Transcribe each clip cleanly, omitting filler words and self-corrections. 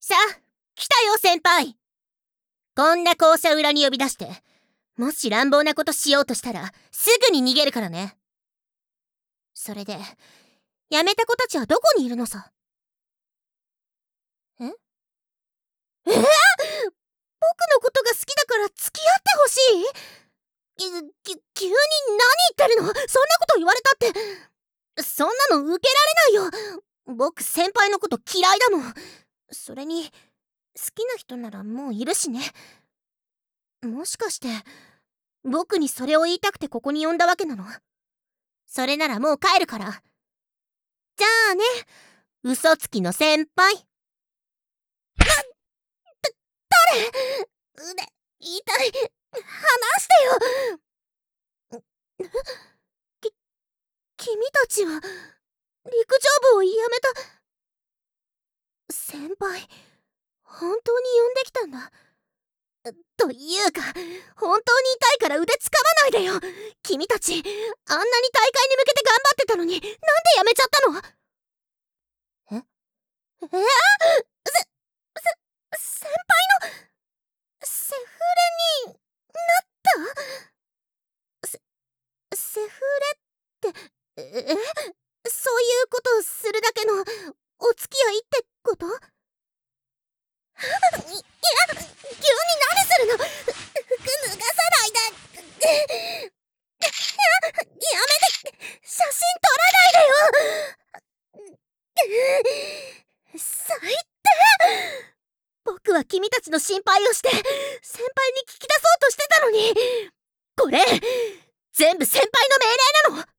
さあ、来たよ先輩。こんな校舎裏に呼び出して、もし乱暴なことしようとしたらすぐに逃げるからね。それで、辞めた子たちはどこにいるのさ。え？僕のことが好きだから付き合ってほしい？急に何言ってるの？そんなこと言われたって。そんなの受けられないよ。僕先輩のこと嫌いだもん。それに好きな人ならもういるしね。もしかして僕にそれを言いたくてここに呼んだわけなの？それならもう帰るから。じゃあね、嘘つきの先輩。誰？腕痛い。離してよ。君たちは陸上部を辞めた先輩、本当に呼んできたんだ。というか、本当に痛いから腕つかまないでよ。君たち、あんなに大会に向けて頑張ってたのに、なんでやめちゃったの？先輩のセフレになった？セフレって、そういうことをするだけのお付き合いってこと？いや、急に何するの？服脱がさないで。やめて、写真撮らないでよ。最低。僕は君たちの心配をして先輩に聞き出そうとしてたのに、これ全部先輩の命令なの？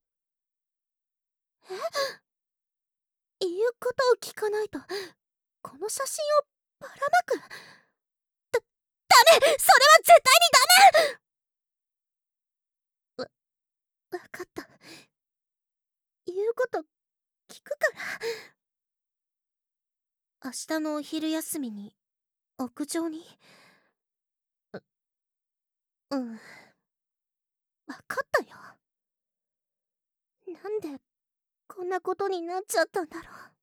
言うことを聞かないとこの写真をばらまく。ダメ、それは絶対にダメ。わかった。言うこと聞くから。明日のお昼休みに屋上に。うん、わかったよ。なんでこんなことになっちゃったんだろう。